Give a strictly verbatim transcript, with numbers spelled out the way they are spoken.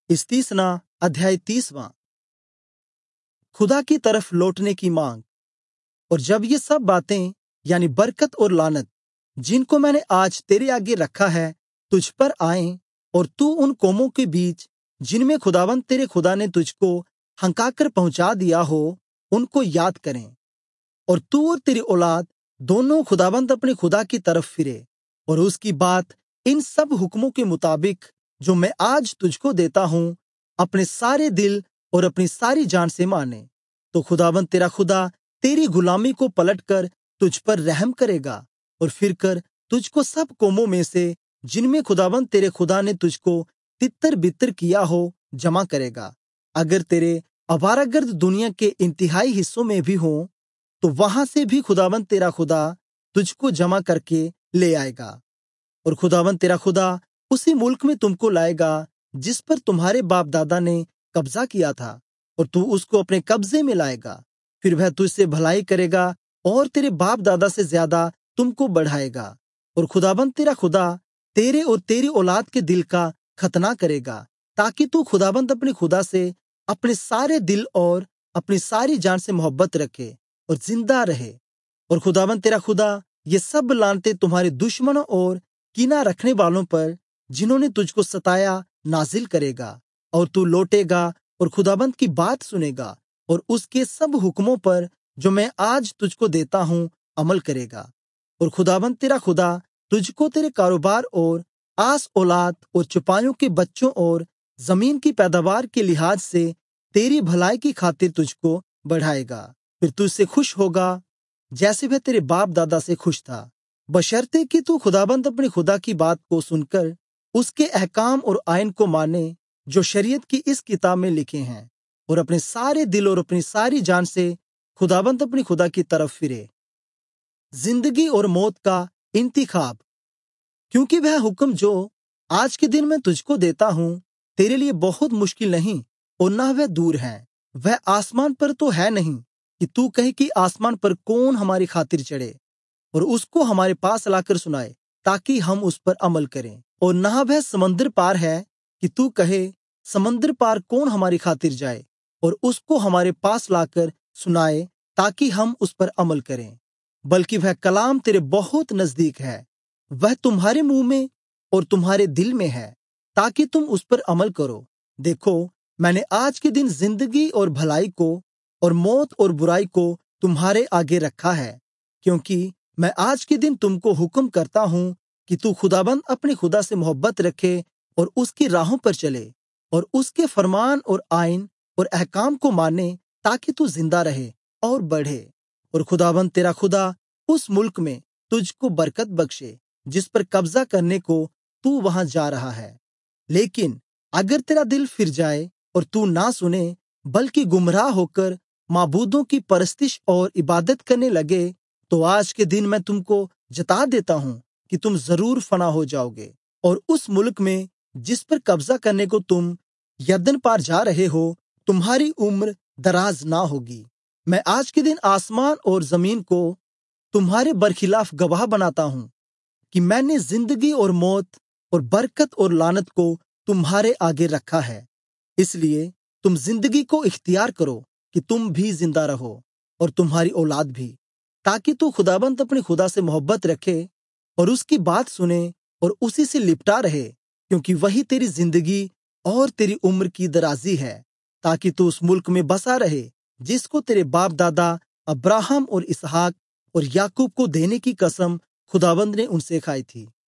इस्तीसना अध्याय तीसवां। खुदा की तरफ लौटने की मांग। और जब ये सब बातें यानी बरकत और लानत जिनको मैंने आज तेरे आगे रखा है तुझ पर आए, और तू उन कौमों के बीच जिनमें खुदावंद तेरे खुदा ने तुझको हंकाकर पहुंचा दिया हो उनको याद करें, और तू और तेरी औलाद दोनों खुदावंद अपने खुदा की तरफ फिरे, और उसकी बात इन सब हुक्मों के मुताबिक जो मैं आज तुझको देता हूं अपने सारे दिल और अपनी सारी जान से माने, तो खुदावंद तेरा खुदा तेरी गुलामी को पलटकर तुझ पर रहम करेगा, और फिरकर तुझको सब कौमों में से जिनमें खुदावंद तेरे खुदा ने तुझको तितर-बितर किया हो जमा करेगा। अगर तेरे अवारागर्द दुनिया के इंतिहाई हिस्सों में भी हों, तो वहां से भी खुदावंद तेरा खुदा तुझको जमा करके ले आएगा। और खुदावंद तेरा खुदा उसी मुल्क में तुमको लाएगा जिस पर तुम्हारे बाप दादा ने कब्जा किया था, और तू उसको अपने कब्जे में लाएगा। फिर वह तुझसे भलाई करेगा और तेरे बाप दादा से ज्यादा तुमको बढ़ाएगा। और खुदावंद तेरा खुदा तेरे और तेरी औलाद के दिल का खतना करेगा, ताकि तू खुदावंद अपने खुदा से अपने सारे दिल और अपनी सारी जान से मोहब्बत रखे और जिंदा रहे। और खुदावंद तेरा खुदा ये सब लानतें तुम्हारे दुश्मनों और कीना रखने वालों पर जिन्होंने तुझको सताया नाजिल करेगा, और तू लौटेगा और खुदावंद की बात सुनेगा और उसके सब हुक्मों पर जो मैं आज तुझको देता हूं अमल करेगा। और खुदावंद तेरा खुदा तुझको तेरे कारोबार और आस औलाद और चौपाइयों के बच्चों और जमीन की पैदावार के लिहाज से तेरी भलाई की खातिर तुझको बढ़ाएगा। फिर तुझसे खुश होगा जैसे वह तेरे बाप दादा से खुश था, बशर्ते कि तू खुदाबंद अपने खुदा की बात को सुनकर उसके अहकाम और आयन को माने जो शरीयत की इस किताब में लिखे हैं, और अपने सारे दिल और अपनी सारी जान से खुदाबंद अपनी खुदा की तरफ फिरे। जिंदगी और मौत का इंतिखाब। क्योंकि वह हुक्म जो आज के दिन मैं तुझको देता हूं तेरे लिए बहुत मुश्किल नहीं और न वह दूर है। वह आसमान पर तो है नहीं कि तू कहे कि आसमान पर कौन हमारी खातिर चढ़े और उसको हमारे पास लाकर सुनाए ताकि हम उस पर अमल करें, और न वह समंदर पार है कि तू कहे समंदर पार कौन हमारी खातिर जाए और उसको हमारे पास लाकर सुनाए ताकि हम उस पर अमल करें। बल्कि वह कलाम तेरे बहुत नजदीक है, वह तुम्हारे मुंह में और तुम्हारे दिल में है, ताकि तुम उस पर अमल करो। देखो, मैंने आज के दिन जिंदगी और भलाई को और मौत और बुराई को तुम्हारे आगे रखा है, क्योंकि मैं आज के दिन तुमको हुक्म करता हूं कि तू खुदाबंद अपने खुदा से मोहब्बत रखे और उसकी राहों पर चले और उसके फरमान और आईन और अहकाम को माने, ताकि तू जिंदा रहे और बढ़े। और खुदाबंद तेरा खुदा उस मुल्क में तुझको बरकत बख्शे जिस पर कब्जा करने को तू वहां जा रहा है। लेकिन अगर तेरा दिल फिर जाए और तू ना सुने बल्कि गुमराह होकर माबूदों की परस्तिश और इबादत करने लगे, तो आज के दिन मैं तुमको जता देता हूं कि तुम जरूर फना हो जाओगे, और उस मुल्क में जिस पर कब्जा करने को तुम यरदन पार जा रहे हो तुम्हारी उम्र दराज ना होगी। मैं आज के दिन आसमान और जमीन को तुम्हारे बरखिलाफ गवाह बनाता हूं कि मैंने जिंदगी और मौत और बरकत और लानत को तुम्हारे आगे रखा है। इसलिए तुम जिंदगी को इख्तियार करो कि तुम भी जिंदा रहो और तुम्हारी औलाद भी, ताकि तू खुदाबंद अपने खुदा से मोहब्बत रखे और उसकी बात सुने और उसी से लिपटा रहे, क्योंकि वही तेरी जिंदगी और तेरी उम्र की दराजी है, ताकि तू उस मुल्क में बसा रहे जिसको तेरे बाप दादा अब्राहम और इसहाक और याकूब को देने की कसम खुदाबंद ने उनसे खाई थी।